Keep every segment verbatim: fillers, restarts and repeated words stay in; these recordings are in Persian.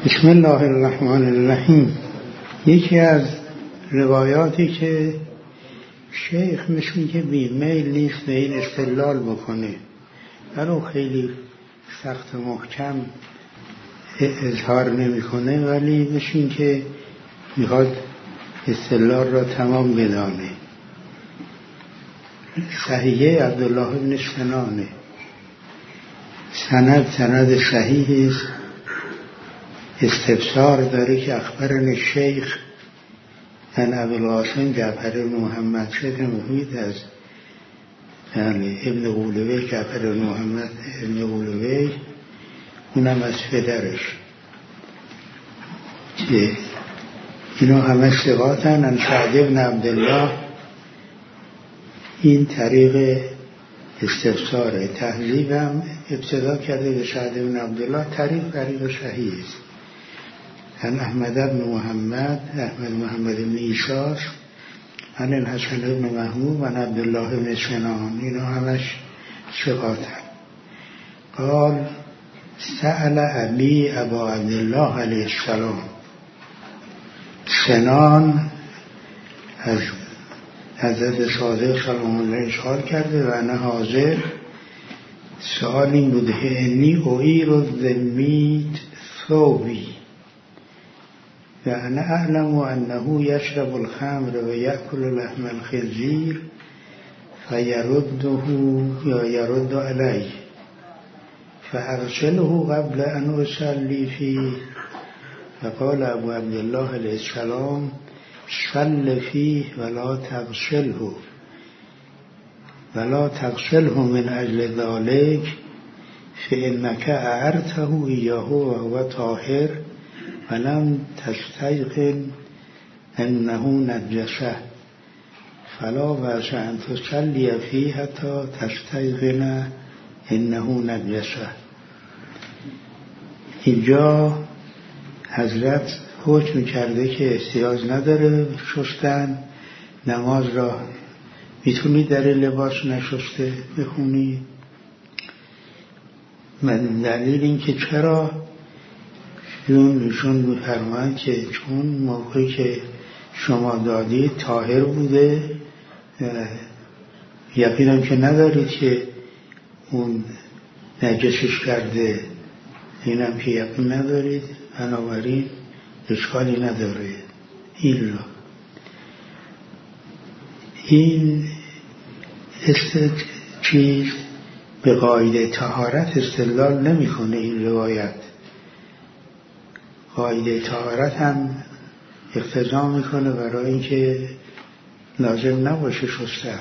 بسم الله الرحمن الرحیم. یکی از روایاتی که شیخ مثل که بیمیل نیست به این استدلال بکنه، ولو خیلی سخت و محکم اظهار نمیکنه، ولی مثل که میخواد استدلال را تمام بدانه. صحیحه عبدالله بن سنانه، سند سند صحیح است. استفسار داره که اخبرن الشیخ ان ابوالقاسم جعفر بن محمد شد محمود از یعنی ابن غولوی، جعفر بن محمد ابن غولوی، اونم از پدرش، که اینا همه ثقاتن. ان سعد بن عبدالله، این طریق استفساره. تهذیبم ابتدا کرده به سعد بن عبدالله، طریق طریق صحیح است. ان احمد بن محمد، احمد محمد بن عیساس، ان الحسن بن محمود و عبدالله بن سنان، اینا همش ثقاتن. قال سأل ابی ابا عبدالله علیه السلام، سنان از حضرت صادق سلام الله سوال کرده و انا حاضر. سوال این بوده که انی اعیر الذمیت ثوبی و انا اعلم انه یشرب الخمر و یأکل لحم الخنزیر فیرده یا یرد علیه فارسله قبل ان اصلی فیه. فقال ابو عبدالله علیه السلام صل فیه ولا تغسله ولا تغسله من اجل ذلك فانك اعرته ایاه وهو طاهر ولم تستيقن انه نجسه فلا باس ان تصلي فيه حتى تستيقن انه نجسه. اینجا حضرت حکم کرده که احتیاج نداره شستن، نماز را میتونی در لباس نشسته بخونی. من دلیل این که چرا ایشون میفرمایند که چون موقعی که شما دادید طاهر بوده، یقینم که ندارید که اون نجسش کرده، اینم که یقین ندارید، بنابراین اشکالی نداره. این را این است چیز به قاعده طهارت استدلال نمیکنه. این روایت قاعده طهارت هم اقتضا میکنه برای اینکه لازم نباشه شستن،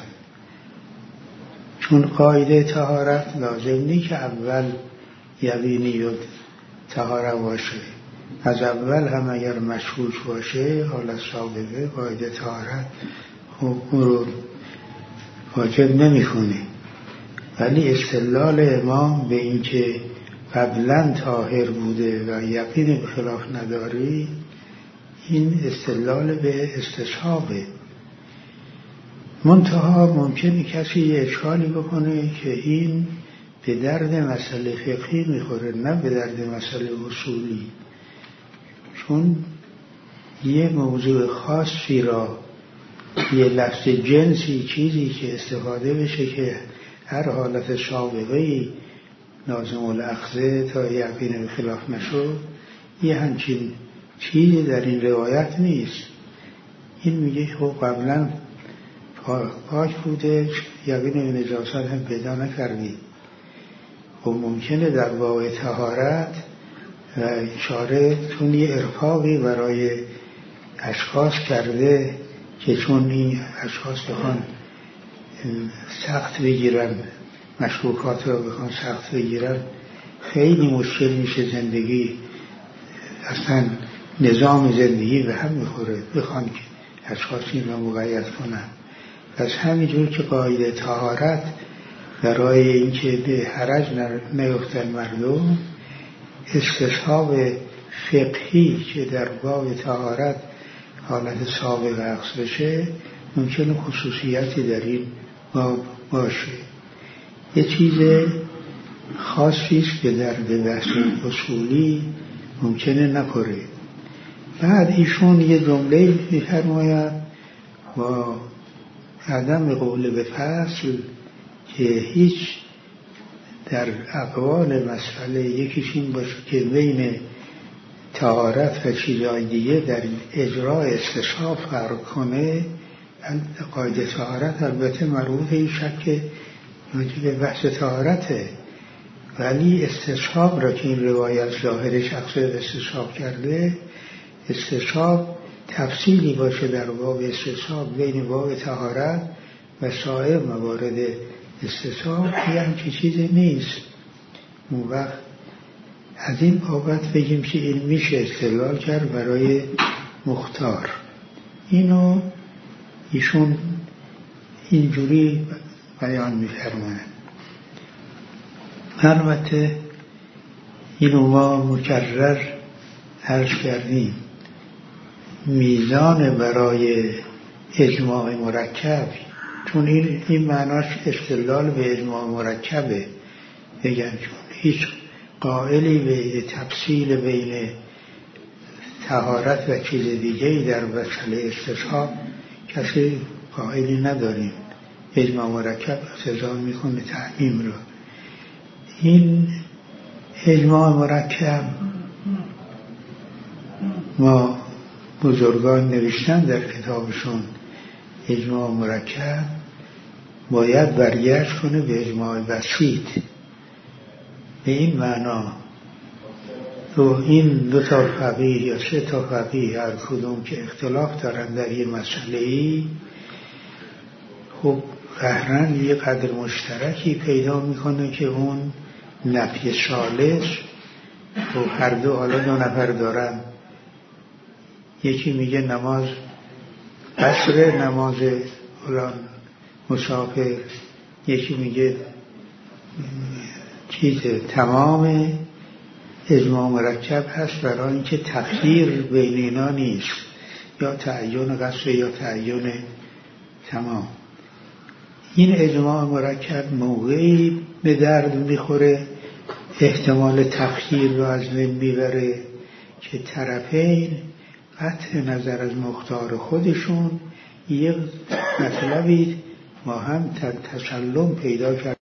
چون قاعده طهارت لازم نیست که اول یقینی و طهارت باشه. از اول هم اگر مشکوک باشه حالت سابقه قاعده طهارت خب اون رو واجب نمیکنه. ولی استدلال امام به این که قبلا طاهر بوده و یقین به خلاف نداری، این استدلال به استصحابه. منتها ممکنه کسی یه اشکالی بکنه که این به درد مسئله فقهی میخوره، نه به درد مسئله اصولی، چون یه موضوع خاصی را، یه لفظ جنسی، چیزی که استفاده بشه که هر حالت سابقه‌ای لازم الاخذه تا یقین به خلاف نشد، یه همچین چیزی در این روایت نیست. این میگه خب قبلا پاک بوده، یقین به نجاست هم پیدا نکردی. خب ممکنه در باب طهارت و اشاره چون یه ارفاقی برای اشخاص کرده که چون این اشخاص بخوان سخت بگیرن، مشکوکات رو بخوان سخت بگیرن، خیلی مشکل میشه زندگی، اصلا نظام زندگی به هم میخوره بخوان که اشخاص این رو مقید کنن. پس همینجور که قاعده طهارت برای اینکه به حرج نیفتن مردم، استصحاب فقهی که در باب طهارت حالت سابق عکس بشه، ممکنه خصوصیتی در این باب باشه. یه چیز خاصی است که در بحث اصولی ممکنه نخوره. بعد ایشون یه جمله می‌فرماید با عدم قول به فصل که هیچ در اقوال مسئله یکیش این باشه که بین طهارت و چیزهای دیگه در اجرای استصحاب فرق کنه. قاعده طهارت البته مربوط این شک به بحث طهارته، ولی استصحاب را که این روایت ظاهر شخص استصحاب کرده، استصحاب تفصیلی باشه در باب استصحاب بین باب طهارت و سایر موارد استصحاب، یه همچی چیزی نیست. اون وقت از این بابت بگیم که این میشه استدلال کرد برای مختار. اینو ایشون اینجوری بیان می‌فرمایند. البته اینو ما مکرر عرض کردیم، میزان برای اجماع مرکب، چون این این معناش استدلال به اجماع مرکبه، بگن چون هیچ قائلی به تفصیل بین طهارت و چیز دیگه‌ای در مسئله استصحاب کسی قائلی نداریم. اجماع مرکب اقتضا میکنه تعمیم رو. این اجماع مرکب ما بزرگان نوشتن در کتابشون، اجماع مرکب باید برگشت کنه به اجماع بسیط. به این معنا تو این دو تا فقیه یا سه تا فقیه هر کدوم که اختلاف دارن در یه مسئله ای، خب قهرن یه قدر مشترکی پیدا میکنه که اون نفی ثالث و هر دو حالا دو نفر دارن، یکی میگه نماز قصر، نماز فلان مسافر، یکی میگه چیز تمام. اجماع مرکب هست برای اینکه تخییر بین اینا نیست، یا تعین قصر یا تعین تمام. این اجماع مرکب موقعی به درد میخوره احتمال تخییر رو از بین میبره که طرفین قطع نظر از مختار خودشون یک مطلبی ما هم تسلم پیدا کرد.